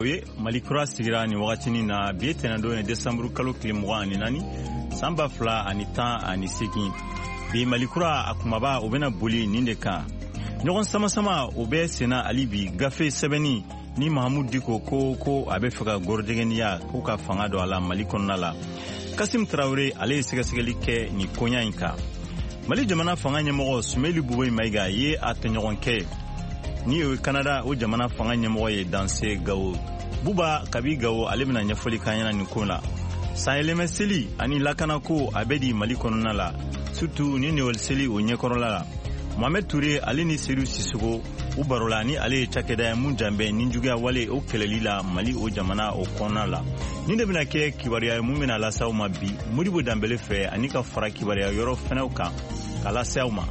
Oye Malikura sigira ni wakatini na biete na do ne December kalo kilimwa ni nani samba fla anita aniseki bi Malikura akumaba obena boli nindeka nyogon sama obe sena alibi gafe sebeni ni Mahamoud Diko ko abe faka gordegenia ko ka fanga do ala Malikon nala Kasim Traoré ale segasegeli ke ni konya inka Mali jamana fanga nyemo Sumeli Bouboy Maiga ye atenyogon ke ni o Canada o jamana fanga nyemo ye danse gawo Buba kabi gawo alemina nyafoli kanyana nikola Saheleme seli ani lakana ko abedi Malikon nala surtout ni ne wal seli o nyekorola Mohamed Touré ale ni Seydou Sissoko u barola ni ale chakeda mun jambe ni juga wale o kelelila Mali o jamana o konala ni de bina ke kibariya mun bena la sawma bi Modibo Dambele fe ani ka fara kibariya yoro fenauka kala sawma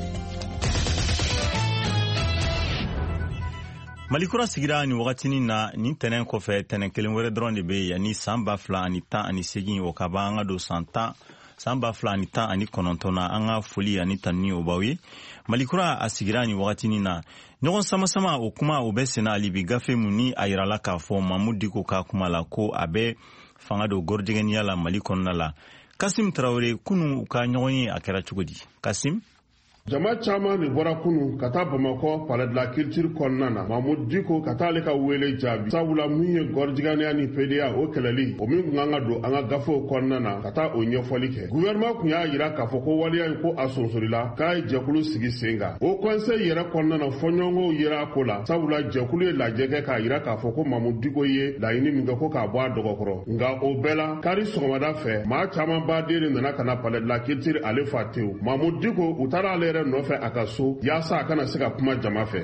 Malikura sigira ni wakatini na ni tenen kofe tenen kelen were dron de be yani samba fla ani ta ani segin o kabanga do santa samba fla ani ta ani konontona anga foli ani tanni obawi Malikura asigira ni wakatini na nyogon sama o kuma obesena alibi gafe muni ayirala ka fo Mahamoud Diko ka kuma la ko abe fanga do gorjegeni yala Malikon nala Kasim Traoré kunu ka nyogon akera chugodi Kasim Jama chama ni bora kunu kata Bamako palais de la culture konnana Mahamoud Diko kata ale ka wele jabi sabula munye gorjigane ani PDA o kelali o min nganga do anga gafo konnana kata o nyefoli ke gouvernement kunya yira ka foko waliya ko asonsorila kai jekulu sigi senga o conseil yira konnana fonyongo yira kola sabula jekulu la jege ka yira ka foko Mahamoud Diko ye la yini minga ko ka bwa dogokoro nga o bela kari sogomada fe ma chama ba de nana kana palais de la culture ale fateu Mahamoud Diko utara ale no fe akaso ya sa kana sika kuma jama fe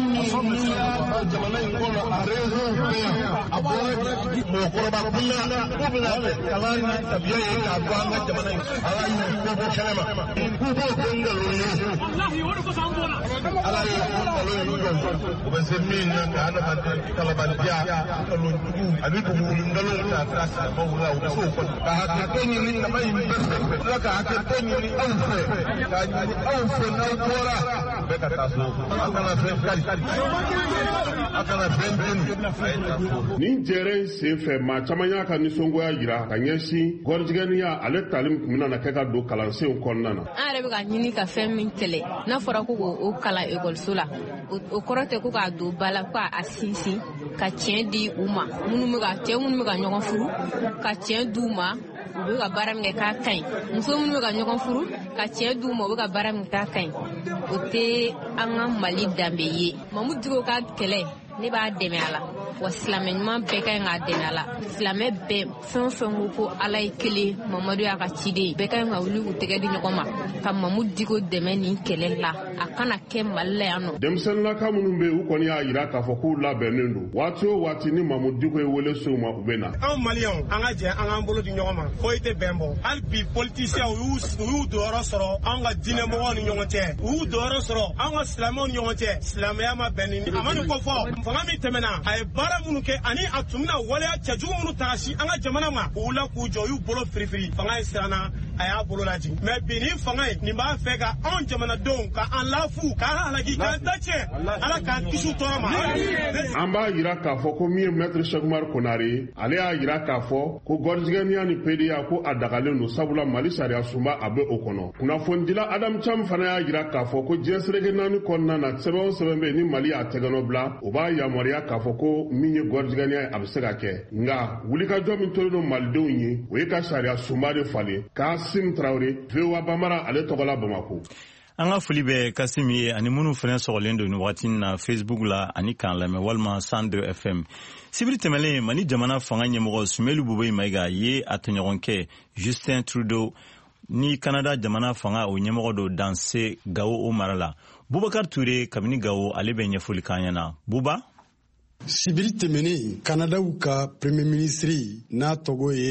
Ni jere sefe ma chamanya ka nisongo ya yira ka nyesi gorjigani ya ale talim kumina na keka do kalanse konnana are be ka nyini ka fem min tele na fora ko o kala école sola o korote ko ka do bala ko asisi ka tien di uma munu me ka tien munu me ka nyogon furu ka tien duma o ka baram nge ka kain muso munu me ka nyogon furu ka tien duma o ka baram nge ka kain o te anga Mali dambe ye Mahamoud Diko ka kele ne b'a dɛmɛ ala wa silamɛ ɲuman bɛɛ ka ɲi k'a dɛmɛ ala silamɛ bɛɛ fɛn fɛn ko ala ye kelen Mamadu y'a ka ciden bɛɛ ka ɲi ka wuli k'u tɛgɛ di ɲɔgɔn ma ka Mahamoud Diko dɛmɛ nin kɛlɛ la a kana kɛ Mali la yan nɔ denmisɛnnilaka minnu bɛ u kɔni y'a yira k'a fɔ k'u labɛnnen don waati o waati ni Mahamoud Diko ye wele se u ma u bɛ na anw maliyɛnw an ka jɛ an k'an bolo di ɲɔgɔn ma foyi tɛ bɛn bɔ hali bi politisiyɛnw u y'u donyɔrɔ sɔrɔ anw ka diinɛmɔgɔw ni ɲɔgɔn cɛ u y'u donyɔrɔ sɔrɔ anw ka silamɛw ni ɲɔgɔn cɛ silamɛya ma bɛn ni a ma nin ko fɔ fanga min tɛmɛna a ye baara minnu kɛ ani a tun bɛna waleya cɛjugu minnu ta ka si an ka jamana ma k'u la k'u jɔ u y'u bolo firifiri fanga ye siranna a y'a bolo lajigin mɛ bi nin fanga ye nin b'a fɛ ka anw jamanadenw ka an lafu k'an halaki k'an da cɛ ala k'an kisi tɔɔrɔ ma an b'a yira k'a fɔ ko min ye maître Cheikh Oumar Konare ye ale y'a yira k'a fɔ ko gorjigɛniya ni PDA ko a dagalen don sabula Mali sariya sunba a bɛ o kɔnɔ kunnafonidila Adam Cham fana y'a yira k'a fɔ ko diɲɛ seleke naani kɔnɔna na sɛbɛn o sɛbɛn bɛ yen ni Mali y'a tɛgɛnɔ bila o b'a yamaruya k'a fɔ ko min ye gorjigɛniya ye a bɛ se ka kɛ nka wulikajɔ min tolen don malidenw ye o ye ka sariya sunba de falen Kasim Traoré VOA Bambara ale tɔgɔla Bamako an ka foli bɛ Kasim ye ani minnu fana sɔgɔlen don ni waati na Facebook la ani kan lamɛn walima 102 FM sibiri tɛmɛlen Mali jamana fanga ɲɛmɔgɔ Sumeli Bouboy Maiga ye a tɔɲɔgɔnkɛ Justin Trudeau ni Canada jamana fanga o ɲɛmɔgɔ do danse Gao o mara la Boubacar Touré kabini Gao ale bɛ ɲɛfɔli kan ɲɛna Buba sibiri tɛmɛnen Canadaw ka premier ministre n'a tɔgɔ ye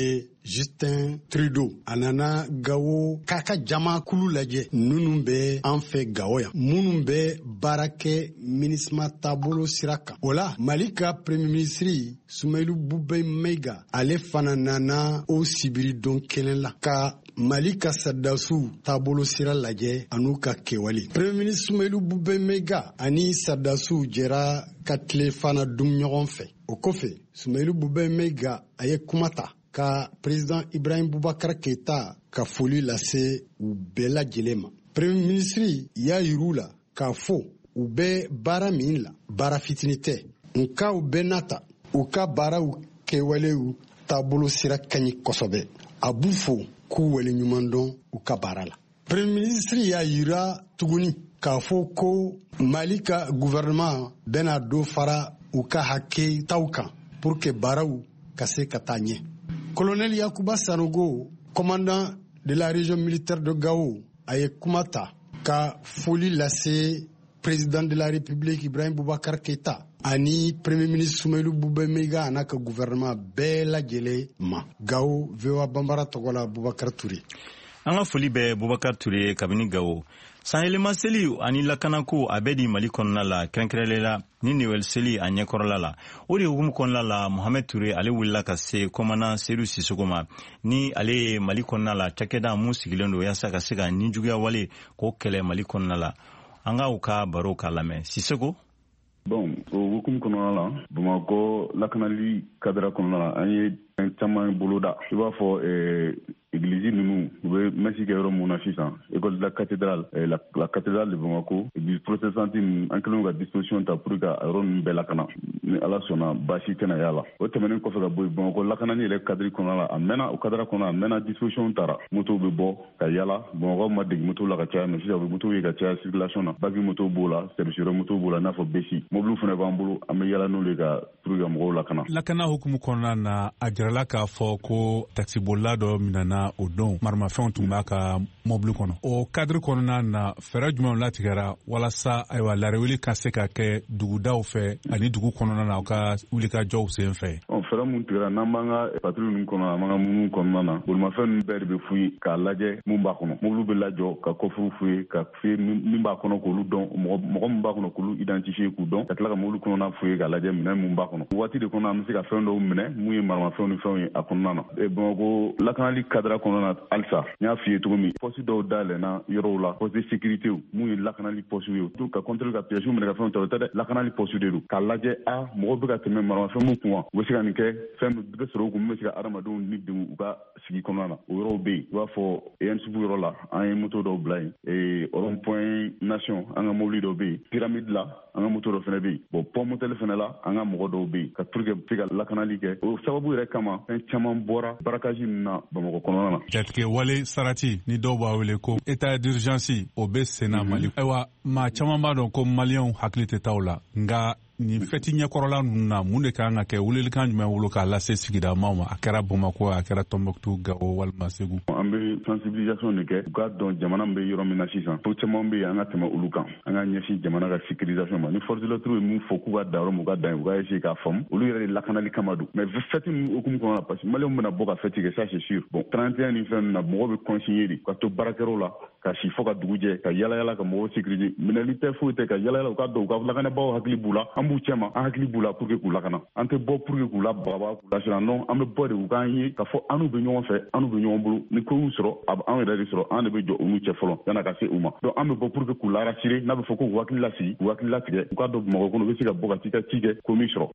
Justin Trudeau a nana Gawo k'a ka jama kulu lajɛ minnu bɛ an fɛ Gawo yan minnu bɛ baara kɛ MINUSMA taabolo sira kan. O la Mali ka premier ministre Soumeylou Boubèye Maïga ale fana nana o sibiri don kelen la ka Mali ka sardasiw taabolo sira lajɛ an'u ka kɛwale. Premier ministre Soumeylou Boubèye Maïga ani sardasiw jɛra ka tile fana dun ɲɔgɔn fɛ. O kɔfɛ Soumeylou Boubèye Maïga a ye kuma ta ka président Ibrahim Boubacar Keïta ka foli lase u bɛɛ lajɛlen ma. Premier ministre y'a yir'u la k'a fɔ u bɛ baara min la baara fitini tɛ nka u bɛɛ nata u ka baaraw kɛwalew taabolo sira ka ɲi kosɛbɛ a b'u fo k'u waleɲuman dɔn u ka baara la. Premier ministre y'a yira tuguni k'a fɔ ko Mali ka gouvernement bɛna dɔ fara u ka hakɛ taw kan pour que baaraw ka se ka taa ɲɛ. Colonel Yakuba Sanogo, commandant de la région militaire de Gao, a ye kuma ta ka foli lase président de la République Ibrahim Boubacar Keïta ani premier ministre Soumeylou Boubèye Maïga a n'a ka gouvernement bɛɛ lajɛlen ma. Gao VOA Bambara tɔgɔ la Boubacar Touré. An ka foli bɛ Boubacar Touré kabini Gao. Sanyɛlɛma seli ani lakanako a bɛ di Mali kɔnɔna la kɛrɛnkɛrɛnlen la ni Noël seli a ɲɛkɔrɔla la. O de hukumu kɔnɔna la Mohamed Touré ale wulila ka se commandant Seydou Sissoko ma ni ale ye Mali kɔnɔna la cakɛda mun sigilen don yaasa ka se ka ninjuguya wale k'o kɛlɛ Mali kɔnɔna la. An ka u ka baro k'a lamɛn. Sissoko? Bon, o hukumu kɔnɔna la Bamakɔ lakanali kadira kɔnɔna la an ye fɛn caman boloda. I b'a fɔ église ninnu u bɛ messe kɛ yɔrɔ mun na sisan école de la cathédrale la cathédrale de Bamako église protestante ninnu an kɛlen ka disposition ta pour que a yɔrɔ ninnu bɛɛ lakana ni Ala sɔnna baasi tɛna y'a la. O tɛmɛnen kɔfɛ ka bɔ yen Bamako lakanani yɛrɛ cadre kɔnɔna la a mɛnna o cadre kɔnɔna a mɛnna disposition taara moto bɛ bɔ ka yala Bamako ma degi moto la ka caya mais sisan u bɛ moto ye ka caya circulation na bagi moto b'o la service moto b'o la n'a fɔ besi mobile fana b'an bolo an bɛ yala n'olu ka pour que mɔgɔw lakana. Lakana hukumu kɔnɔna na a jirala k'a fɔ ko taxibolila dɔ minɛna o don marimafɛnw tun b'a ka mobili kɔnɔ. O cadre kɔnɔna na fɛɛrɛ jumɛnw latigɛra walasa ayiwa laraweli ka se ka kɛ dugudaw fɛ ani dugu kɔnɔna na u ka wulikajɔw sen fɛ. Fɛɛrɛ mun tigɛra n'an b'an ka patrouille ninnu kɔnɔ an b'an ka munumunu kɔnɔna na bolimafɛn ninnu bɛɛ de bɛ fouiller k'a lajɛ mun b'a kɔnɔ mobiliw bɛ lajɔ ka kɔfuru fouiller ka fouiller min b'a kɔnɔ k'olu dɔn mɔgɔ min b'a kɔnɔ k'olu identifier k'u dɔn ka tila ka mobili kɔnɔna fouiller k'a lajɛ minɛn mun b'a kɔnɔ. Waati de kɔnɔ an bɛ se ka fɛn dɔw minɛ mun ye marimafɛnw ni fɛnw ye a kɔnɔna na. Bamakɔ lakanali kadira kɔnɔna na halisa n y'a f'i ye cogo min poste dɔw dayɛlɛnna yɔrɔw la poste de sécurité mun ye lakanali poste ye tout ka contrôle ka piège minɛ ka fɛnw ta o tɛ dɛ lakanali poste de don k'a lajɛ mɔgɔw bɛ ka tɛmɛ marimafɛn mun kun wa u bɛ se ka nin kɛ fɛn bɛ sɔrɔ u kun min bɛ se ka adamadenw ni denw u ka sigi kɔnɔna na o yɔrɔw bɛ yen i b'a fɔ ENSP yɔrɔ la an ye moto dɔw bila yen rond point nation an ka mobili dɔw bɛ yen pyramide la an ka moto dɔ fana bɛ yen bon pont motel fana la an ka mɔgɔ dɔw bɛ yen ka pour que se ka lakanali kɛ o sababu yɛrɛ kama fɛn caman bɔra barakasi ninnu na Bamakɔ kɔnɔna na. Jatigɛ wale sarati ni dɔw b'a wele ko état d'urgence o bɛ senna Mali. Ayiwa maa caman b'a dɔn ko maliyɛnw hakili tɛ taa o la nka nin fɛti ɲɛkɔrɔla ninnu na mun de kan ka kɛ welelikan jumɛn wolo k'a lase sigidamaw ma a kɛra Bamakɔ a kɛra Tɔnbɔkutu Gao walima Segu. An bɛ sensibilisation de kɛ u k'a dɔn jamana bɛ yɔrɔ min na sisan ko caman bɛ yen an ka tɛmɛ olu kan an ka ɲɛsin jamana ka sécurisation ma ni force de l'ordre ye mun fɔ k'u ka da yɔrɔ min u ka da yen u ka essayer k'a faamu olu yɛrɛ de lakanali kama don mais fɛti ninnu hukumu kɔnɔ la parce que maliyɛnw bɛna bɔ ka fɛti kɛ ça c'est sûr bon 31 ni fɛn ninnu na mɔgɔw bɛ consigner de ka to baarakɛyɔrɔ la ka si fɔ ka dugu jɛ ka yalayala ka mɔgɔw sécuriser minɛli tɛ foyi tɛ ka yalayala u ka dɔn u ka lakanabaaw hakili b'u la an b'u cɛ ma an hakili b'u la pour que k'u lakana an tɛ bɔ pour que k'u labagaba k'u lasiran non an bɛ bɔ de u k'an ye k'a fɔ an n'u bɛ ɲɔgɔn fɛ an n'u bɛ ɲɔgɔn bolo ni ko y'u sɔrɔ a bɛ an yɛrɛ de sɔrɔ an de bɛ jɔ u n'u cɛ fɔlɔ yan'a ka se u ma donc an bɛ bɔ pour que k'u larasire n'a bɛ fɔ ko k'u hakili lasigi k'u hakili latigɛ u k'a dɔn Bamakɔ kɔnɔ u bɛ se ka bɔ ka t'i ka ci kɛ ko min sɔrɔ.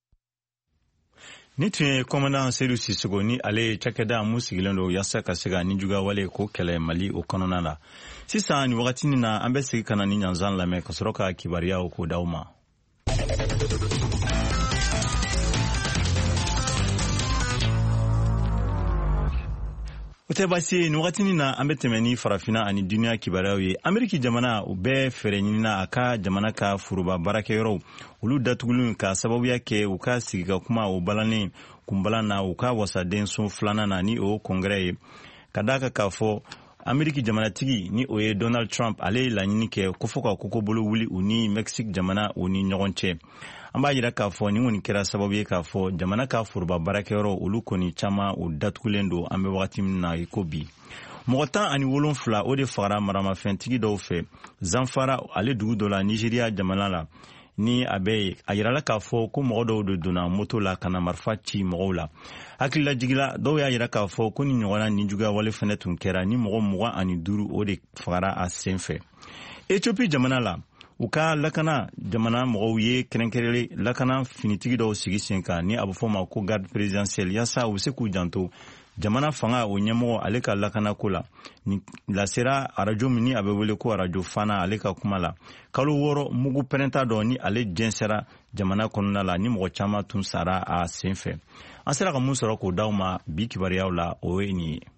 Ni tun ye commandant Seydou Sissoko ni ale ye cakɛda mun sigilen don yaasa ka se ka ninjuguya wale k'o kɛlɛ Mali o kɔnɔna na. Sisan ni wagati na an bɛ segin ka na ni ɲanzan lamɛn ka sɔrɔ ka kibaruyaw k'o d'aw ma. O tɛ baasi ye nin wagati na an bɛ tɛmɛ ni farafina ani duniya kibaruyaw ye. Ameriki jamana u bɛɛ fɛɛrɛ ɲinina a ka jamana ka foroba baarakɛyɔrɔw olu datugulen ka sababuya kɛ u ka sigi ka kuma o balannen kunbalan na u ka wasaden so filanan na ni o kɔngrɛ ye ka d'a kan k'a fɔ Ameriki jamanatigi ni o ye Donald Trump ale ye laɲini kɛ ko fɔ ka kokobolo wuli u ni Mexique jamana o ni ɲɔgɔn cɛ. an b'a yira k'a fɔ nin kɔni kɛra sababu ye k'a fɔ jamana ka foroba baarakɛyɔrɔ olu kɔni caman u datugulen don an bɛ wagati min na i ko bi. Mɔgɔ 17 o de fagara maramafɛntigi dɔw fɛ Zamfara ale dugu dɔ la Nigeria jamana la ni a yirala k'a fɔ ko mɔgɔ dɔw de donna moto la ka na marifa ci mɔgɔw la. Hakilila jigila dɔw y'a yira k'a fɔ ko ni ɲɔgɔnna ninjuguya wale fɛnɛ tun kɛra ni mɔgɔ 25 o de fagara a sen fɛ. Ethiopie jamana la u ka lakana jamana mɔgɔw ye kɛrɛnkɛrɛnlen lakana finitigi dɔw sigi sen kan ni a bɛ fɔ ma ko garde présidentielle yaasa u se k'u janto jamana fanga o ɲɛmɔgɔ ale ka lakana ko la ni lasera arajo min ni a bɛ wele ko arajo fana ale ka kuma la kalo 6 mugu pɛrɛnta dɔ ni ale jɛnsɛra jamana kɔnɔna la ni mɔgɔ caman tun sara a sen fɛ. An sera ka mun sɔrɔ k'o d'aw ma bi kibaruyaw la o ye nin ye.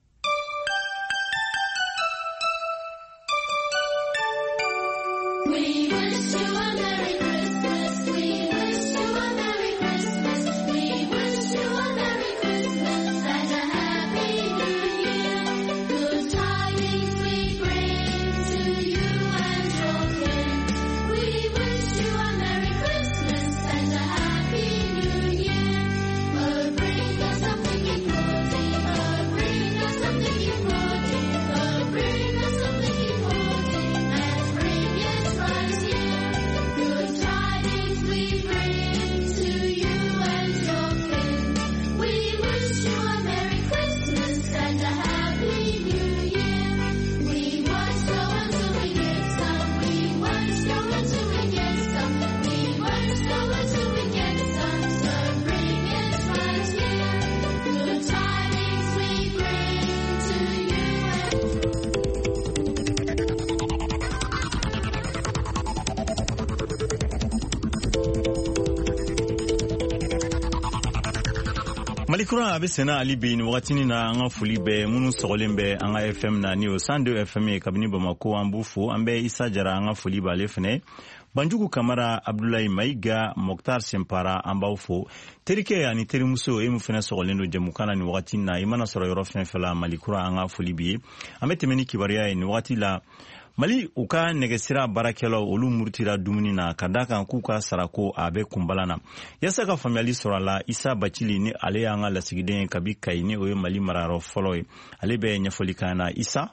Malikura a bɛ sɛnɛ ali bi ni wagatini na an ka foli bɛɛ minnu sɔgɔlen bɛ an ka FM na ni o 102 FM ye kabini Bamako an b'u fo an bɛ Isa Jara an ka foli b'ale fɛnɛ Banjugu Kamara Abdoulaye Maïga Mokhtar Sempara an b'aw fo terikɛ ani terimuso e mun fɛnɛ sɔgɔlen don jɛmukan na ni wagatini na i mana sɔrɔ yɔrɔ fɛn fɛn la Malikura an ka foli bi ye an bɛ tɛmɛ ni kibaruya ye ni wagati la Mali u ka nɛgɛsira baarakɛlaw olu murutira dumuni na ka da kan k'u ka sarako a bɛ kunbala na yasa ka faamuyali sɔrɔ a la Isa Bacili ni ale y'an ka lasigiden kabi Kayi ni o ye Mali marayɔrɔ fɔlɔ ye ale bɛ ɲɛfɔli k'an na Isa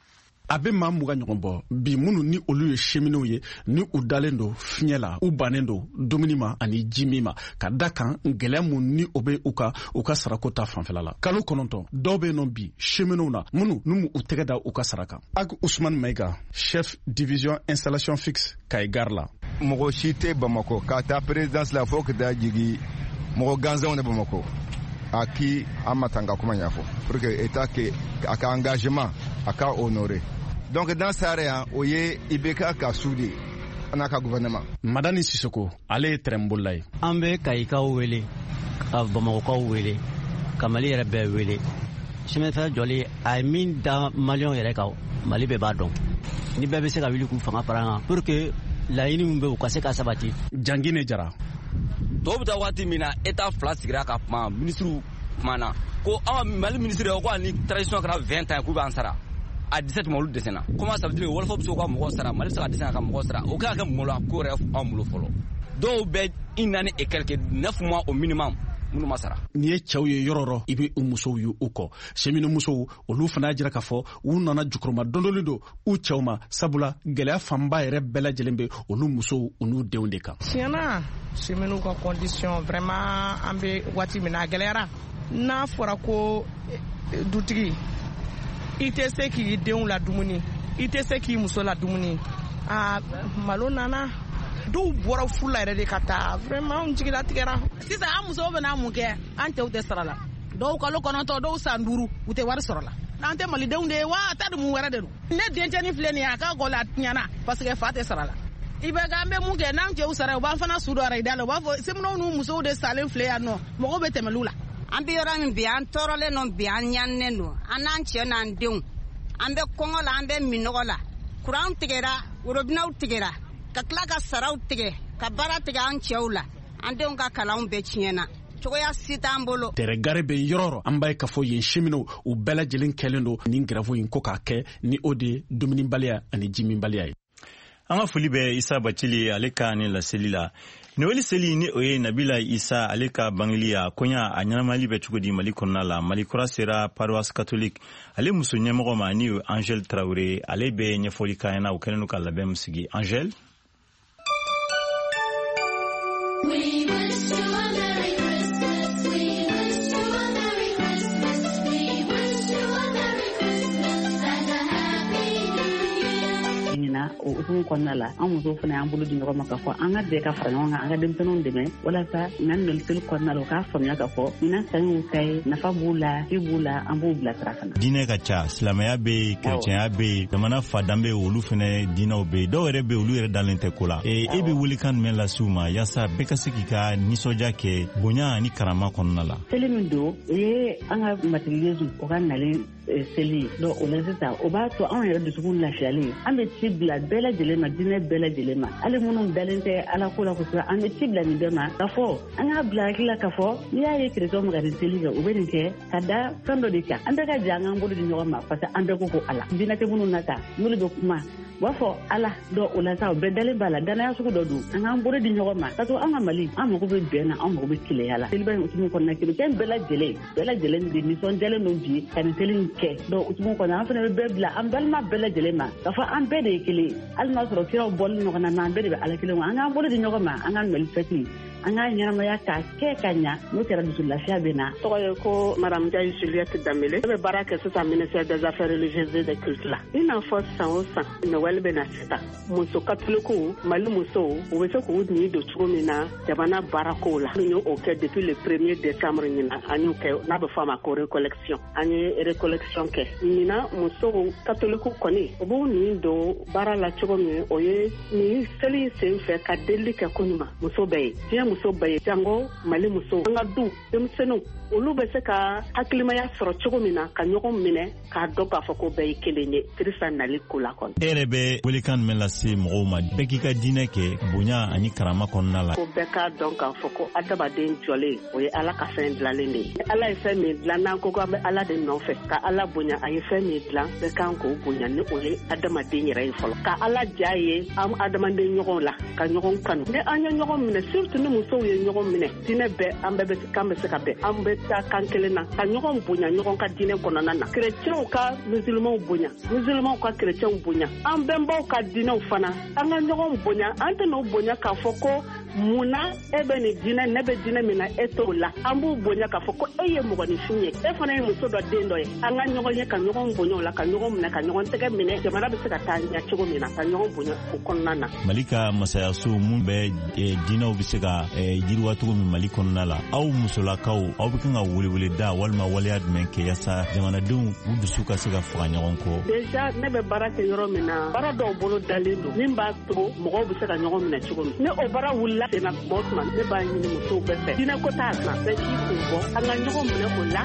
a bɛ maa 20 ɲɔgɔn bɔ bi minnu ni olu ye cheminɛw ye ni u dalen don fiɲɛ la u bannen don dumuni ma ani ji min ma ka da kan gɛlɛya mun ni o bɛ u ka sarako ta fanfɛla la kalo 9 dɔw bɛ nɔ bi cheminɛw na minnu n'u u tɛgɛ da u ka saraka Ag Ousmane Maïga chef division installation fixe Kayi Gare la mɔgɔ si tɛ Bamako ka taa présidence la fo ka taa jigi mɔgɔ gansanw de Bamako a k'i an ma tanga kuma ɲɛfɔ pour que état a ka engagement a ka honorer. Donc dans ce area o ye IBK ka sudi ana ka gouvernement Madani Sissoko ale trembola ye an bɛ Kayikaw wele ka Bamakokaw wele ka Mali yɛrɛ bɛɛ wele chemin de fer jɔli a min da Malien yɛrɛ kan Mali bɛɛ b'a dɔn ni bɛɛ bɛ se ka wuli k'u fanga fara kan pour que laɲini min bɛ u ka se ka sabati Jangine Jara dɔw bɛ taa waati min na état fila sigira ka kuma ministre kumana ko Mali ministre ko ni transition kɛra 20 ans k'u b'an sara a 17 olu dɛsɛnna comment ça veut dire wolofa bɛ se ka mɔgɔ sara Mali bɛ se ka dɛsɛ ka mɔgɔ sara o ka kɛ mɔla ko yɛrɛ an bolo fɔlɔ dɔw bɛ 1 an et quelques 9 mois au minimum minnu ma sara ni ye cɛw ye yɔrɔ i bɛ u musow ye u kɔ cheminot musow olu fana jira k'a fɔ u nana jukuruma dɔndɔnlen don u cɛw ma sabula gɛlɛya fanba yɛrɛ bɛɛ lajɛlen bɛ olu musow u n'u denw de kan tiɲɛna cheminot ka condition vraiment an bɛ waati min na a gɛlɛyara n'a fɔra ko dutigi i tɛ se k'i denw la dumuni i tɛ se k'i muso la dumuni malo nana dɔw bɔra furu la yɛrɛ de ka taa vraiment n jigila tigɛra sisan an musow bɛna mun kɛ an cɛw tɛ sara la dɔw kalo 9 dɔw san 5 u tɛ wari sɔrɔ la an tɛ malidenw de ye wa a ta di mun wɛrɛ de don ne dencɛnin filɛ nin ye a ka gɔ la tiɲɛna parce que fa tɛ sara la i bɛ k'an bɛ mun kɛ n'an cɛw sara u b'an fana su dɔ arayida la u b'a fɔ seminɛw n'u musow de salen filɛ yan nɔ mɔgɔw bɛ tɛmɛlu la an bɛ yɔrɔ min bi an tɔɔrɔlen don bi an ɲaninen don an n'an cɛ n'an denw an bɛ kɔngɔ la an bɛ minɔgɔ la kuran tigɛra worobinaw tigɛra ka tila ka saraw tigɛ ka baara tigɛ an cɛw la an denw ka kalanw bɛɛ tiɲɛna cogoya si t'an bolo tɛrɛ gare bɛ yɔrɔ an b'a ye k'a fɔ yen cheminot u bɛɛ lajɛlen kɛlen don nin grève in ko k'a kɛ ni o de ye dumunibaliya ani jiminbaliya ye an ka foli bɛ Isa Bacili ale ka ni laseli la Noël Seli ni o ye Nabila Isa ale ka bangili ya konya a ɲanamali bɛ cogo di Mali kɔnɔna la. Mali kura sera paroisse catholique ale muso ɲɛmɔgɔ ma ni Angel Traoré ale bɛ ɲɛfɔli k'a ɲɛna o kɛlen don ka labɛn min sigi. Angel o hukumu kɔnɔna la an musow fana y'an bolo di ɲɔgɔn ma k'a fɔ an ka bɛɛ ka fara ɲɔgɔn kan an ka denmisɛnninw dɛmɛ walasa n'an nɔliseli kɔnɔna la u k'a faamuya k'a fɔ ɲinan sanni y'u ta ye nafa b'u la fi b'u la an b'u bilasira fana. Diinɛ ka ca silamɛya bɛ yen kerecɛnya bɛ yen jamana fadan bɛ yen olu fana diinɛw bɛ yen dɔw yɛrɛ bɛ yen olu yɛrɛ dalen tɛ ko la. E bɛ welekan jumɛn lase u ma yaasa bɛɛ ka se k'i ka nisɔndiya kɛ bonya ani karama kɔnɔna la. Seli min don o ye an ka matriliyezu o ka nalen seli donc o la sisan o b'a to anw yɛrɛ dusukun lafiyalen an bɛ ci bila bɛɛ lajɛlen ma diinɛ bɛɛ lajɛlen ma hali minnu dalen tɛ ala ko la kosɛbɛ an bɛ ci bila nin bɛɛ ma k'a fɔ an k'a bila hakili la k'a fɔ n'i y'a ye kerecɛnw bɛ ka nin seli kɛ u bɛ nin kɛ ka da fɛn dɔ de kan an bɛɛ ka jɛ an k'an bolo di ɲɔgɔn ma parce que an bɛɛ ko ala diinɛ tɛ minnu na ta n'olu bɛ kuma u b'a fɔ ala dɔn o la sa o bɛɛ dalen b'a la danaya sugu dɔ don an k'an bolo di ɲɔgɔn ma ka to an ka Mali an mago bɛ bɛn na an mago bɛ kelenya la seliba in hukumu kɔnɔna kerecɛn bɛɛ lajɛlen de nisɔndiyalen don bi ka nin seli in kɛ donc hukumu kɔnɔ an fana bɛ bɛɛ bila an balima bɛɛ lajɛlen ma k'a fɔ an bɛɛ de ye kelen hali n'a sɔrɔ kiraw bɔlen ɲɔgɔn na an bɛɛ de bɛ ala kelen an k'an bolo di ɲɔgɔn ma an ka Mali fɛti an ka ɲɛnamaya k'a kɛ ka ɲa n'o kɛra dusu lafiya bɛ na. Tɔgɔ ye ko Madame Jayi Juliette Dambele. Ne bɛ baara kɛ sisan ministère des affaires religieuses et de culte la. I n'a fɔ san o san Noël bɛ na sisan muso katolikow Mali musow u bɛ se k'u ɲi don cogo min na jamana baarakow la. An y'o kɛ depuis le 1er décembre ɲina an y'o kɛ n'a bɛ fɔ a ma ko récollection an ye récollection kɛ ɲina musow katolikow kɔni u b'u ɲi don baara la cogo min o ye ni seli sen fɛ ka deli kɛ ko ɲuman muso bɛɛ ye muso bɛɛ ye jango Mali muso an ka du denmisɛnninw olu bɛ se ka hakilimaya sɔrɔ cogo min na ka ɲɔgɔn minɛ k'a dɔn k'a fɔ ko bɛɛ ye kelen ye Kirisa nali ko la kɔnɔ. E yɛrɛ bɛ welekan jumɛn lase mɔgɔw ma bɛɛ k'i ka diinɛ kɛ bonya ani karama kɔnɔna la. Ko bɛɛ k'a dɔn k'a fɔ ko adamaden jɔlen o ye ala ka fɛn dilanlen de ye ala ye fɛn min dilan n'an ko an bɛ ala de nɔfɛ ka ala bonya a ye fɛn min dilan bɛɛ kan k'o bonya ni o ye adamaden yɛrɛ ye fɔlɔ ka ala ja ye an adamaden ɲɔgɔn la ka ɲɔgɔn kanu ni an ye ɲɔgɔn minɛ surtout ni musow ye ɲɔgɔn minɛ diinɛ bɛɛ an bɛɛ bɛ se ka bɛn an bɛ taa kan kelen na ka ɲɔgɔn bonya ɲɔgɔn ka diinɛ kɔnɔna na kerecɛnw ka musulmanw bonya musulmanw ka kerecɛnw bonya an bɛnbaw ka diinɛw fana an ka ɲɔgɔn bonya an tɛ n'o bonya k'a fɔ ko munna e bɛ nin diinɛ ne bɛ diinɛ min na e t'o la an b'u bonya k'a fɔ ko e ye mɔgɔninfin ye e fana ye muso dɔ den dɔ ye an ka ɲɔgɔn ye ka ɲɔgɔn bonya o la ka ɲɔgɔn minɛ ka ɲɔgɔn tɛgɛ minɛ jamana bɛ se ka taa ɲɛ cogo min na ka ɲɔgɔn bonya o kɔnɔna na. Mali ka masayaso mun bɛ diinɛw bɛ se ka yiriwa cogo min Mali kɔnɔna la aw musolakaw aw bɛ kan ka welewele da walima waleya jumɛn kɛ yaasa jamanadenw u dusu ka se ka faga ɲɔgɔn kɔ. Déjà ne bɛ baara kɛ yɔrɔ min na baara dɔw bolo dalen don min b'a to mɔgɔw bɛ se ka ɲɔgɔn minɛ cogo min ni o baara wulila sen na tuma o tuma ne b'a ɲini musow bɛɛ fɛ diinɛ ko t'a san bɛɛ k'i kun bɔ an ka ɲɔgɔn minɛ o la.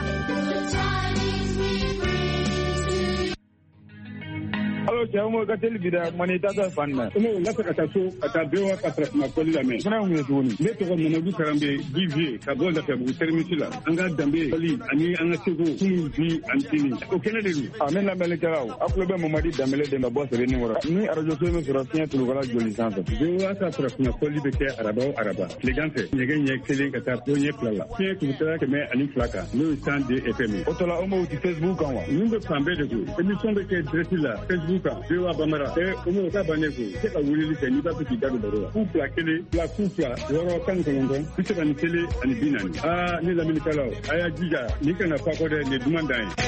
Alo cɛ mo ka teli bi da mani tata fan na ne la ka taa so ka taa bewa ka traitement koli la mais fana mun ye tuguni ne tɔgɔ Mamadu Karambe Divier ka bɔ Lafiyabugu service la an ka danbe koli ani an ka seko kun bi antini o kɛnɛ de don a min lamɛnnikɛlaw a kulo bɛ Mamadi Dambele de ma bɔ sɛbɛnni kɔrɔ ni radio so min sɔrɔ fiɲɛ tulukala joli sanfɛ bewa ka traitement koli bɛ kɛ araba tilegan fɛ ɲɛgɛn ɲɛ kelen ka taa fo ɲɛ fila la fiɲɛ tulukala 102 kan n'o ye 102 FM o tɔla o m'o ti Facebook kan wa min bɛ fan bɛɛ de ko émission bɛ kɛ direct la Facebook Bewa Bamara o ka bannen ko se ka wulili kɛ n'i b'a fɛ k'i da don baro la ku fila kelen fila ku fila wɔɔrɔ 19 bi se ka ni kelen ani 40 ne lamɛnnikɛlaw a y'a jija ni kana fa kɔ dɛ nin duman dan ye.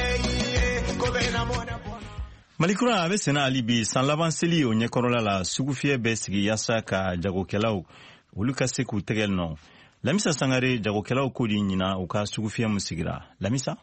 Malikura a bɛ senna hali bi san laban seli o ɲɛkɔrɔla la sugufiyɛ bɛ sigi yaasa ka jagokɛlaw olu ka se k'u tɛgɛ nɔ Lamisa Sangare jagokɛlaw ko di ɲina u ka sugufiyɛ mun sigira Lamisa.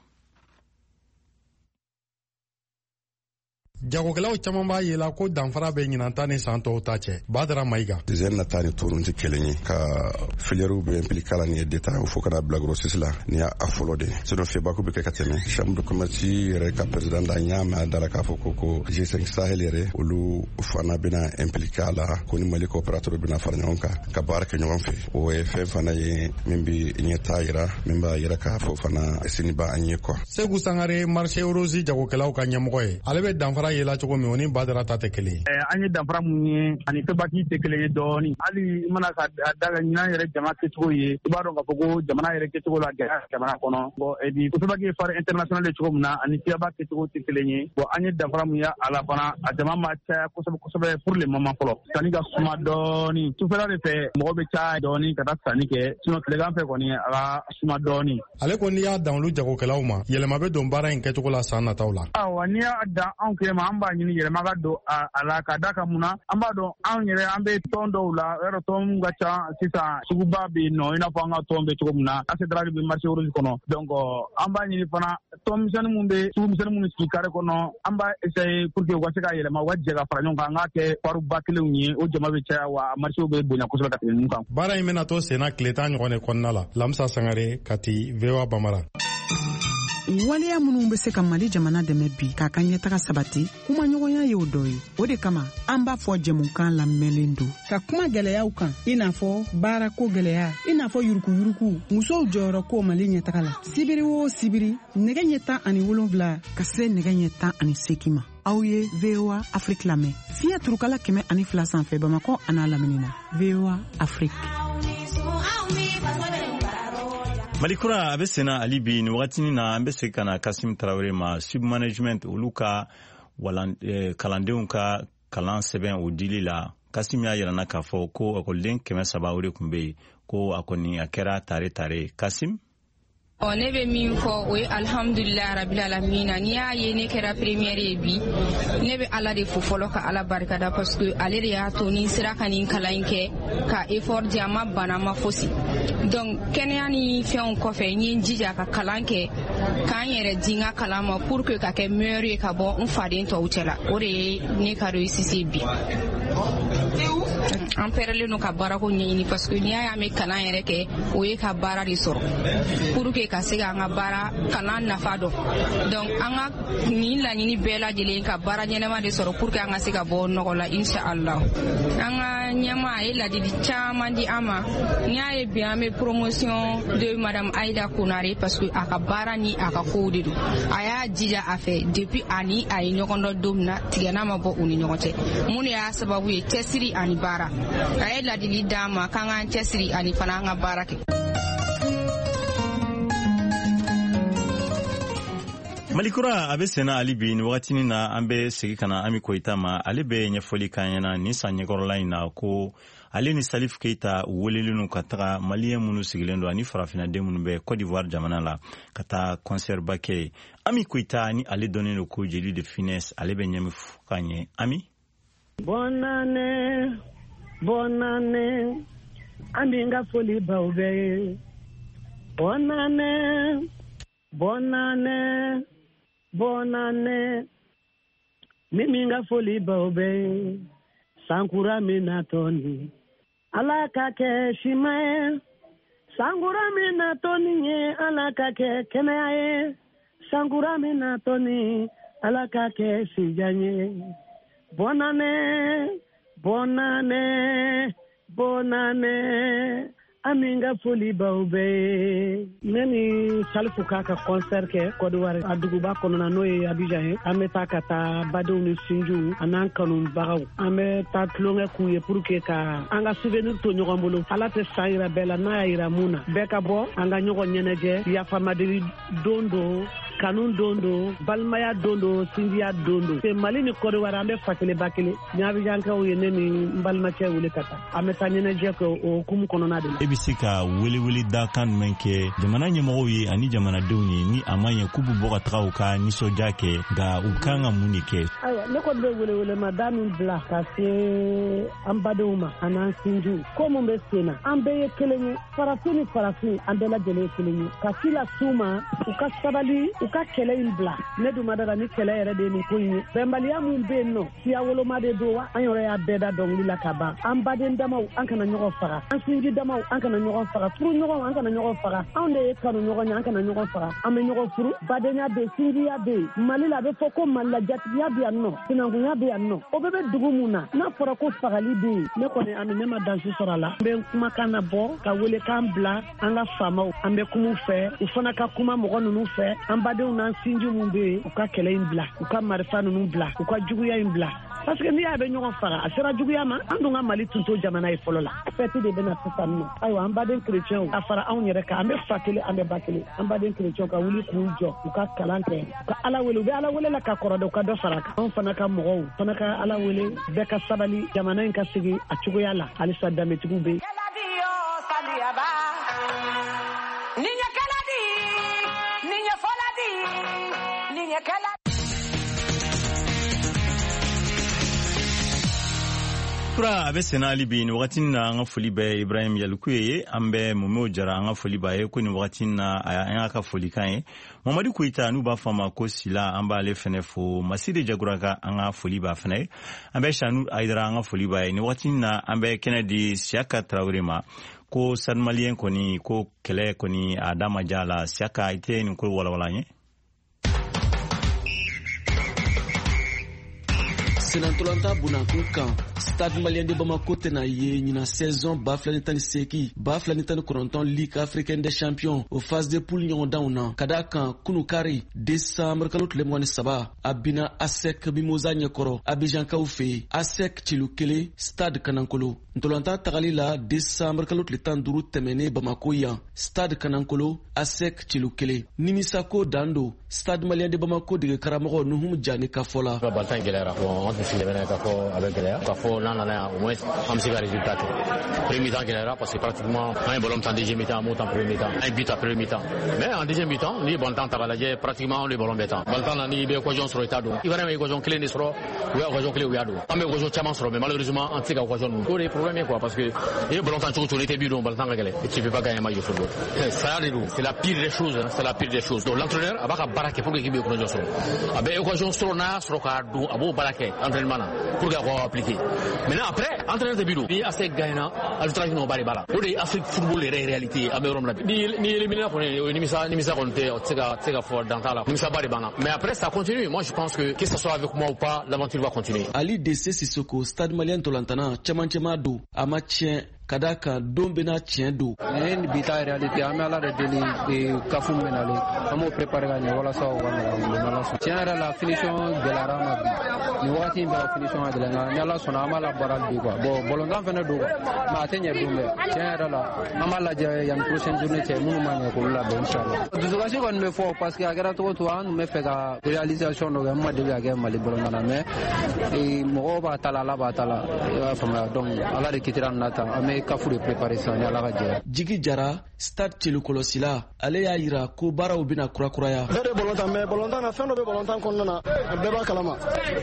Jagokɛlaw caman b'a yela ko danfara bɛ ɲinanta ni san tɔw ta cɛ Badara Mayiga dizaine na taa ni tɔɔrɔ tɛ kelen ye ka filières bɛ impliqué la nin ye détail fo kana bila grossiste la ni y'a fɔlɔ de sinon feebaku bɛ kɛ ka tɛmɛ chambre de commerce yɛrɛ ka président da ɲa mɛn a da la k'a fɔ ko G5 Sahel yɛrɛ olu fana bɛna impliqué a la ko ni Mali coopérateur bɛna fara ɲɔgɔn kan ka baara kɛ ɲɔgɔn fɛ o ye fɛn fana ye min bɛ ɲɛtaa yira min b'a yira k'a fɔ fana sini ba an ye quoi. Segu Sangare marché Eurosi jagokɛlaw ka ɲɛmɔgɔ ye ale bɛ danfara yela cogo min o ni Badara ta tɛ kelen ye. An ye danfara mun ye ani fɛbaki tɛ kelen ye dɔɔni. Hali mana ka daga ɲinan yɛrɛ jama kɛcogo ye i b'a dɔn k'a fɔ ko jamana yɛrɛ kɛcogo la gɛlɛya jamana kɔnɔ. Bon ni fɛbaki ye fari international cogo min na ani fiyaba kɛcogo tɛ kelen ye. Bon an ye danfara mun ye a la fana a jama ma caya kosɛbɛ pour le moment fɔlɔ. Sanni ka suma dɔɔni. Sufɛla de fɛ mɔgɔ bɛ caya dɔɔni ka taa sanni kɛ. Sinon tilegan fɛ kɔni a ka suma dɔɔni. Ale ko n'i y'a dan olu jagokɛlaw ma yɛlɛma bɛ don baara in kɛcogo la san nataw la. Awa n'i y'a dan anw kɛ ma an b'a ɲini yɛlɛma ka don a la ka da ka mun na an b'a dɔn anw yɛrɛ an bɛ tɔn dɔw la yɔrɔ tɔn ka ca sisan suguba bɛ yen nɔ i n'a fɔ an ka tɔn bɛ cogo min na cathédrale bɛ marché rouge kɔnɔ donc an b'a ɲini fana tɔn misɛnnin mun bɛ sugu misɛnnin minnu sigi carré kɔnɔ an b'a essayer pour que u ka se ka yɛlɛma u ka jɛ ka fara ɲɔgɔn kan an k'a kɛ paruba kelenw ye o jama bɛ caya wa marché bɛ bonya kosɛbɛ ka tɛmɛ ninnu kan. Baara in bɛna to senna tile 10 ɲɔgɔn de kɔnɔna la. Lamisa Sangare, Kati, VOA Bamara. Waleya minnu bɛ se ka Mali jamana dɛmɛ bi k'a ka ɲɛtaga sabati kuma ɲɔgɔnya ye o dɔ ye. O de kama an b'a fɔ jɛmukan lamɛnlen don ka kuma gɛlɛyaw kan i n'a fɔ baarako gɛlɛya i n'a fɔ yurukuyuruku musow jɔyɔrɔ ko Mali ɲɛtaga la. Sibiri o sibiri nɛgɛ ɲɛ 17 ka se nɛgɛ ɲɛ 18 ma. Aw ye VOA Afrique lamɛn fiɲɛ turukala 102 sanfɛ Bamakɔ an'a lamini na. VOA Afrique. Malikura a bɛ senna hali bi ni wagatinin na an bɛ segin ka na Kasim Tarawele ma submanagement olu ka kalandenw ka kalan sɛbɛn o dili la. Kasim y'a yirana k'a fɔ ko ekɔliden 300 o de tun bɛ yen ko a kɔni a kɛra tare. Kasim? Ne bɛ min fɔ o ye alhamdulillah rabbil alamin ni y'a ye ne kɛra première ye bi ne bɛ Ala de fo fɔlɔ ka Ala barikada parce que ale de y'a to ni sera ka nin kalan in kɛ ka effort di a ma bana ma fosi donc kɛnɛya ni fɛnw kɔfɛ n ye n jija ka kalan kɛ k'an yɛrɛ di n ka kalan ma pour que ka kɛ meilleur ye ka bɔ n faden tɔw cɛla o de ye ne ka réussite bi an pɛrɛlen no ka baarako ɲɛɲini parce que n'i y'a mɛn kalan yɛrɛ kɛ o ye ka baara de sɔrɔ pour que ka se ka an ka baara kalan nafa dɔn donc an ka nin laɲini bɛɛ lajɛlen ka baara ɲɛnama de sɔrɔ pour que an ka se ka bɔ nɔgɔ la inshallah an ka ɲɛma a ye ladili caman di an ma n'i y'a ye bi an bɛ promotion de madame Aïda Konare parce que a ka baara ni a ka kow de don a y'a jija a fɛ depuis ani a ye ɲɔgɔn dɔn don min na tigɛna ma bɔ u ni ɲɔgɔn cɛ mun de y'a sababu ye cɛsiri ani baara a ye ladili d'an ma k'an k'an cɛsiri ani fana an ka baara kɛ. Malikura a bɛ senna hali bi ni wagatinin na an bɛ segin ka na Ami Koyita ma ale bɛ ɲɛfɔli k'an ɲɛna nin san ɲɛkɔrɔla in na ko ale ni Salif Keita welelen ka taga maliyɛn minnu sigilen don ani farafinnaden minnu bɛ Côte d'Ivoire jamana la ka taa concert ba kɛ. Ami Koyita ni ale dɔnnen don ko jeli de finesse ale bɛ ɲɛmi ka ɲɛ. Ami? Bonne année, Ami nga foli baw bɛɛ ye. Bonne année, mimi nga foli baw bɛɛ ye. Sankura mina toni, ala ka kɛ shima ye. Sankura mina toni ye, ala ka kɛ kɛnɛya ye. Sankura mina toni, ala ka kɛ sijan ye. Bonne année, Ami nga foli baw bɛɛ. Ne ni Salifu k'a ka concert kɛ Côte d'Ivoire a duguba kɔnɔna n'o ye Abidjan ye. An bɛ taa ka taa badenw ni sinjiw a n'an kanubagaw. An bɛ taa tulonkɛ k'u ye pour que ka an ka souvenir to ɲɔgɔn bolo. Ala tɛ san yira bɛɛ la n'a y'a yira mun na. Bɛɛ ka bɔ an ka ɲɔgɔn ɲɛnajɛ yafamadeli don do kanu don do balimaya don do sinjiya don do. Mali ni Côte d'Ivoire an bɛ fa kelen ba kelen. Ni Abidjankɛw ye ne ni n balimakɛ wele ka taa. An bɛ taa ɲɛnajɛ kɛ o hukumu kɔnɔna de la. E bɛ se ka welewele da kan jumɛn kɛ jamana ɲɛmɔgɔw ye ani jamanadenw ye ni a ma ɲɛ k'u bɛ bɔ ka taga u ka nisɔndiya kɛ nka u kan ka mun de kɛ? Ayiwa ne kɔni bɛ welewele ma da min bila ka se an badenw ma a n'an sinjiw ko mun bɛ sen na an bɛɛ ye kelen ye farafin ni farafin an bɛɛ lajɛlen ye kelen ye ka ci la s'u ma u ka sabali u ka kɛlɛ in bila ne dun ma dara ni kɛlɛ yɛrɛ de ye nin ko in ye bɛnbaliya mun bɛ yen nɔ siya woloma de don wa an yɛrɛ y'a bɛɛ da dɔnkili la ka ban an baden damaw an kana ɲɔgɔn faga an sinji damaw an kana ɲɔgɔn faga furu ɲɔgɔn an kana ɲɔgɔn faga anw de ye kanu ɲɔgɔn ye an kana ɲɔgɔn faga an bɛ ɲɔgɔn furu badenya bɛ sinjiya bɛ Mali la a bɛ fɔ ko Mali la jatigiya bɛ yan yan nɔ sinankunya bɛ yan nɔ o bɛɛ bɛ dugu mun na n'a fɔra ko fagali bɛ yen ne kɔni Ami ne ma dansi sɔrɔ a la n bɛ kumakan na bɔ ka welekan bila an ka faamaw an bɛ kuma u fɛ u fana ka kuma mɔgɔ ninnu fɛ an badenw n'an sinji mun bɛ yen u ka kɛlɛ in bila u ka marifa ninnu bila u ka juguya in bila parce que n'i y'a bɛ ɲɔgɔn faga a sera juguya ma an dun ka Mali tun t'o jamana ye fɔlɔ la fɛti de bɛ na sisan nɔ ayiwa an baden chrétiens a fara anw yɛrɛ kan an bɛ fa kelen an bɛ ba kelen an baden chrétiens ka wuli k'u jɔ u ka kalan kɛ u ka Ala wele u bɛ Ala wele la ka kɔrɔ dɛ u ka dɔ fara kan anw fana ka mɔgɔw fana ka Ala wele bɛɛ ka sabali jamana in ka sigi a cogoya la halisa danbetigiw bɛ Tura abe senali bi ni wakati na an ka foli bɛ Ibrahim Yalukuye ye an bɛ Momo Jara an ka foli b'a ye ko ni wakati na an y'a ka foli kan ye Mamadu Koyita n'u b'a fɔ a ma ko Sila an b'ale fɛnɛ fo Masidi Jaguraga an ka foli b'a fɛnɛ ye an bɛ Shanu Aidara an ka foli b'a ye ni wakati na an bɛ kɛnɛ di Siaka Traoré ma ko Sad Malien kɔni ko kɛlɛ kɔni a da ma ja la Siaka i tɛ nin ko walawala n ye Senantolanta Bunakun kan Stade Malien de Bamako tena ye ɲina saison 2018 2019 Ligue africaine des champions au phase de poule ɲɔgɔndanw na ka da kan kunu kari décembre kalo tile 23 a bina ASEC Mimosa ɲɛkɔrɔ Abidjankaw fɛ ASEC cilu kelen Stade Kanankolo ntolanta tagali la décembre kalo tile 15 tɛmɛnen Bamako yan Stade Kanankolo ASEC cilu kelen nimisako dando Stade Malien de Bamako dege karamɔgɔ Nuhum Jani ka fɔ la au moins on se résultat premier mi-temps qu'il parce que pratiquement un ballon en deuxième mi-temps un premier mi-temps un but à premier mi-temps mais en deuxième mi-temps ni bon temps tabalage pratiquement le ballon béton ballon ni be occasion sur état donc il va même occasion clé ni sur ou occasion clé ou yado mais occasion chaman sur mais malheureusement en tika occasion pour les problèmes quoi parce que le ballon temps tout était but donc ballon galé et tu peux pas gagner un match de football ça c'est la pire des choses c'est la pire des choses donc l'entraîneur a pas baraquer pour l'équipe occasion sur avec occasion sur na sur cardo abo baraquer entraînement pour gagner appliquer maintenant après entraîneur de bureau ni assez gagnant arbitrage no bari bala o de Afrique football les réalités a merom na ni éliminer pour ni misa konte tsega fort dans ta la misa bari bana mais après ça continue moi je pense que ça soit avec moi ou pas l'aventure va continuer Ali DC Sissoko Stade Malien Tolantana chamanchema do amachien kadaka dombena tiendo en bita réalité amala de deli kafum menale amo préparer gagner wala ça wala tiens la finition de la rama ni wati la finition de la nyala sona amala baral bi quoi bon bolondan fene do ma tenye dumbe tiens la amala je yan prochaine journée te munu manya ko la be inchallah duzugasi kon me fo parce que agara to an me fait la réalisation no ma de ga mali bolondan mais et mo ba tala la ba tala fama donc ala de kitiran nata kafu de préparer ça ni ala ka Jigi Jara Stade Celu Kolosila ale y'a yira ko baaraw bina kurakuraya bɛɛ bolontan mais bolontan na fɛn dɔ bɛ bolontan kɔnɔna na bɛɛ b'a kalama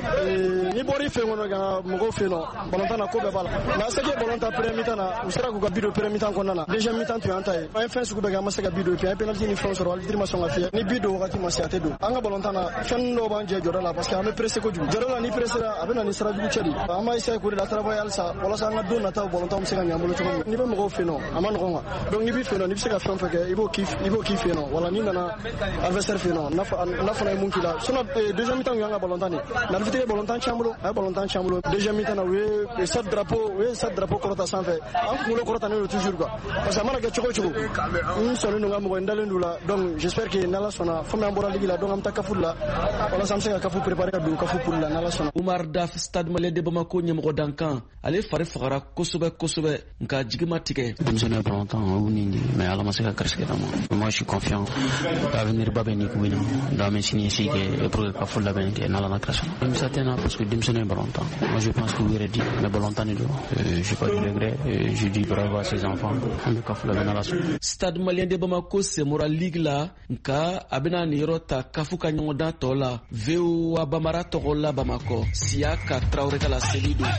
ni bɔr'i fɛ kɔnɔ ka mɔgɔw fɛ yen nɔ bolontan na ko bɛɛ b'a la mais a se que bolontan premier mi-temps na u sera k'u ka bidon premier mi-temps kɔnɔna na deuxième mi-temps tun y'an ta ye an ye fɛn sugu bɛɛ kɛ an ma se ka bidon et puis an ye penalty ni fɛnw sɔrɔ arbitre ma sɔn ka fiyɛ ni bidon wagati ma se a tɛ don an ka bolontan na fɛn dɔw b'an jɛ jɔda la parce que an bɛ pressé kojugu jɔda la ni pressé la a bɛ na ni sira jugu cɛ de an b'a essayer k'o de la travailler halisa walasa an ka don nataw bolontan bɛ se ka ɲɛ an bolo cogo min n'i bɛ mɔgɔw fɛ yen nɔ a ma nɔgɔn quoi donc n'i b'i fɛ yen nɔ n'i bɛ se ka fɛn o fɛn kɛ i b'o k'i fɛ yen nɔ wala n'i nana adversaire fɛ yen nɔ n'a fana ye mun k'i la sinon deuxième mi-temps u y'an ka bolontan de l'arbitre ye bolontan ci an bolo a ye bolontan ci an bolo deuxième mi-temps na u ye sat drapeau kɔrɔta sanfɛ an kunkolo kɔrɔtanen don toujours quoi parce que a mana kɛ cogo o cogo n sɔnnen don n ka mɔgɔ n dalen don la donc j'espère que n'ala sɔnna fo min an bɔra ligi la donc an bɛ taa kafu la walasa an bɛ se ka kafu préparer ka don kafu poule la n'ala sɔnna. Umar Daf Stade Malien de Bamako ɲɛmɔgɔ dankan ale fari fagara kosɛbɛ nka jigi ma tigɛ. Denmisɛnnin bɛ longtemps o ni mais ala ma se ka karisigɛ d'a ma moi je suis confiant l'avenir ba bɛ ni kubina donc an bɛ sini kɛ pour que kafu labɛn kɛ n'ala na kɛra sɔnna denmisɛn tɛ na parce que denmisɛnnin bɛ longtemps moi je pense que u yɛrɛ di mais longtemps de don j'ai pas de regret je dis bravo à ces enfants an bɛ kafu labɛn n'ala sɔnna. Stade Malien de Bamako sɛmora ligue la nka a bɛna nin yɔrɔ ta kafu ka ɲɔgɔndan tɔ la VOA Bamara tɔgɔ la Bamakɔ Siaka Traoré ka la seli don.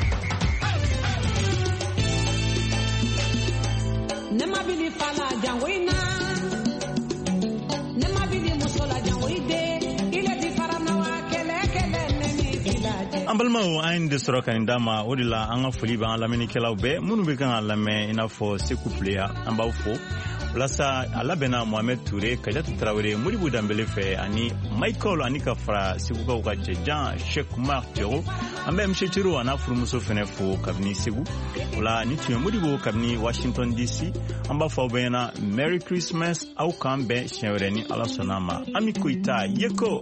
Nemabili fala jangoina Nemabili musola jangoide ile di farama wa kele nemi ilaje an balimaw an ye de sɔrɔ ka nin d'a ma o de la an ka foli b'an lamɛnnikɛlaw bɛɛ minnu bɛ kan ka lamɛn i n'a fɔ Seku Pleya an b'aw fo Blasa Alabena Mohamed Touré Kajatu Traoré Modibo Dambele fe ani Michael Anika Fra Seguka Ukache Jean Cheikh Mark Tero ambe mshechiro ana furumuso fenefo kabni Segu ola nitu Modibo kabni Washington DC amba fa bena Merry Christmas au kambe shenwereni alasonama amikuita yeko.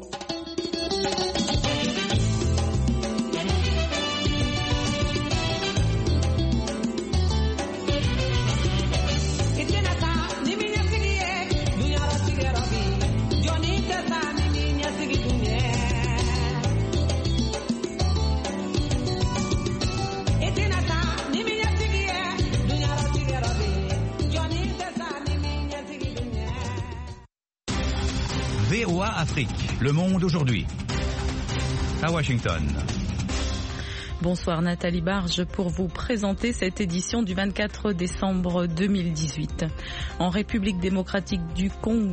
VOA Afrique, le monde aujourd'hui. À Washington. Bonsoir Nathalie Barge pour vous présenter cette édition du 24 décembre 2018. En République démocratique du Congo,